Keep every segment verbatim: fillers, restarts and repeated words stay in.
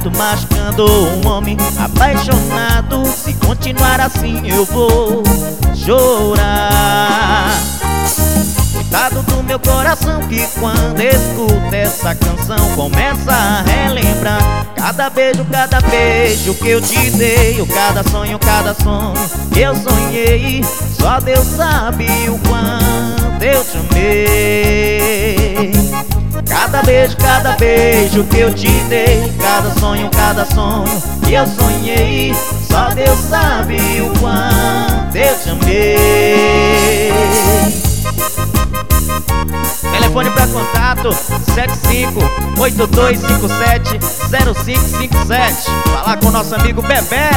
legado, machucando um homem apaixonado. Se continuar assim eu vou chorar. Coitado do meu coração que quando escuta essa canção começa a relembrar cada beijo, cada beijo que eu te dei, o cada sonho, cada sonho que eu sonhei. Só Deus sabe o quanto eu te amei. Cada beijo, cada beijo que eu te dei, cada sonho, cada sonho que eu sonhei. Só Deus sabe o quanto eu te amei. Telefone pra contato sete cinco oito dois cinco sete zero cinco cinco sete. Falar com nosso amigo Bebé.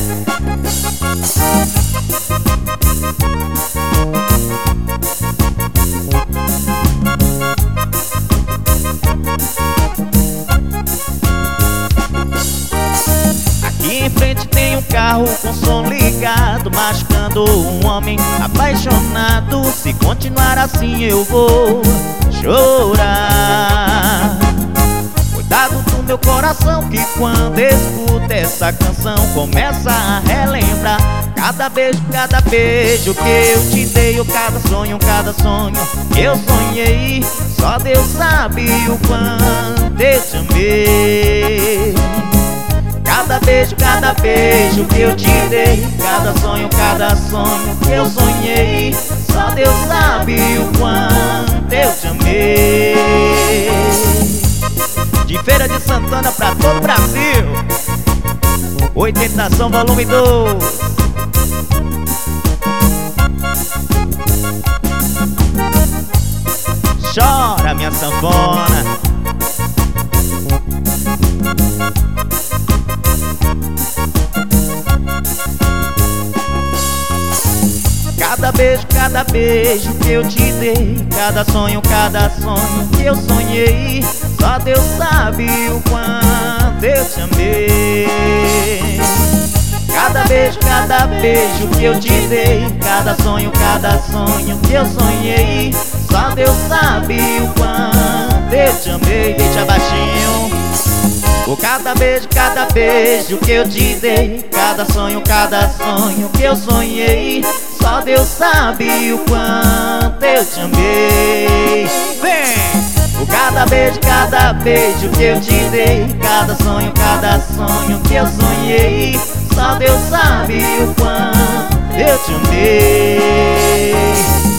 Aqui em frente tem um carro com som ligado, machucando um homem apaixonado. Se continuar assim eu vou chorar. Cuidado do meu coração que quando escuta essa canção começa a relembrar cada beijo, cada beijo que eu te dei, o cada sonho, cada sonho que eu sonhei. Só Deus sabe o quanto eu te amei. Cada beijo, cada beijo que eu te dei, cada sonho, cada sonho que eu sonhei. Só Deus sabe o quanto eu te amei. De Feira de Santana pra todo o Brasil, Oitentação volume dois. Chora minha sanfona. Cada beijo, cada beijo que eu te dei, cada sonho, cada sonho que eu sonhei. Só Deus sabe o quanto eu te amei. Cada beijo, cada beijo que eu te dei, cada sonho, cada sonho que eu sonhei. Só Deus sabe o quanto eu te amei. Deixa baixinho. Por cada beijo, cada beijo que eu te dei, cada sonho, cada sonho que eu sonhei. Só Deus sabe o quanto eu te amei. Vem! Por cada beijo, cada beijo que eu te dei, cada sonho, cada sonho que eu sonhei. Só Deus sabe o quanto eu te amei.